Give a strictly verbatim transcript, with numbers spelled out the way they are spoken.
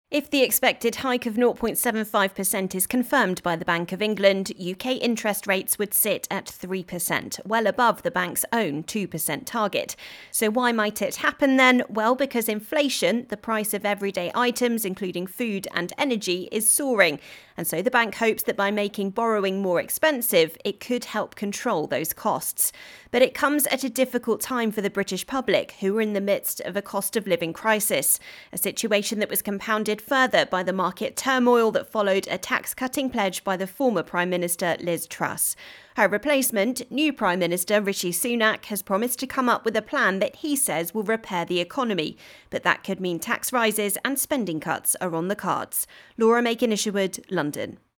If the expected hike of zero point seven five percent is confirmed by the Bank of England, U K interest rates would sit at three percent, well above the bank's own two percent target. So why might it happen then? Well, because inflation, the price of everyday items, including food and energy, is soaring. And so the bank hopes that by making borrowing more expensive, it could help control those costs. But it comes at a difficult time for the British public, who are in the midst of a cost of living crisis, a situation that was compounded further by the market turmoil that followed a tax-cutting pledge by the former Prime Minister Liz Truss. Her replacement, new Prime Minister Rishi Sunak, has promised to come up with a plan that he says will repair the economy, but that could mean tax rises and spending cuts are on the cards. Laura Macon-Isherwood, London.